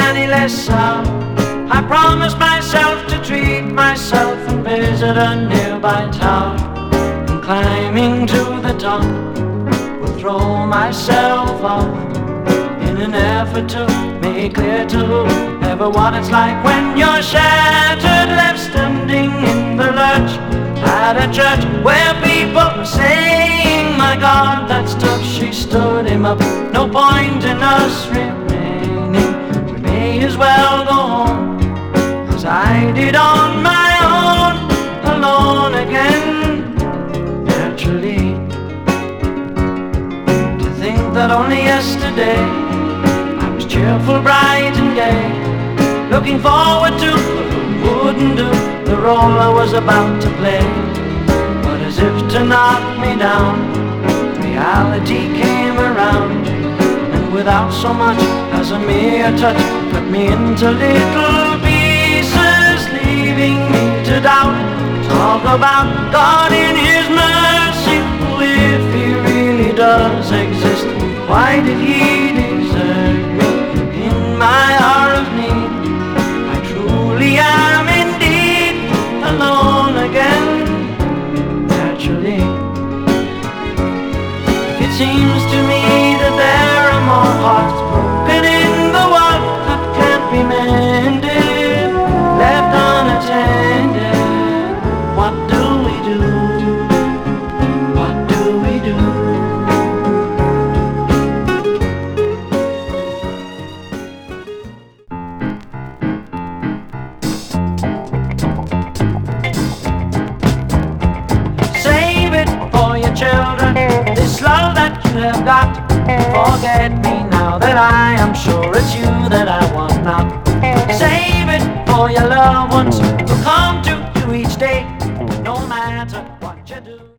any less sour. I promised myself to treat myself and visit a nearby tower, and climbing to the top will throw myself off in an effort to make clear to whoever what it's like when you're shattered, left standing in the lurch at a church where people are saying, my God, that's tough. She stood him up. No point in us remaining. We may as well go home, 'cause I did on my own, alone again. Naturally, to think that only yesterday I was cheerful, bright and gay, looking forward to what wouldn't do the role I was about to play. But as if to knock me down, reality came around, and without so much as a mere touch, cut me into little pieces, leaving me to doubt. Talk about God in His mercy. If He really does exist, why did He desert me in my hour of need? I truly am indeed alone again. Naturally, it seems to me that there are more hearts broken in the world that can't be mended, left unattended. What do we do? What do we do? Save it for your children, this love that you have got. Forget me now that I am sure it's you that I want not. Save it for your loved ones,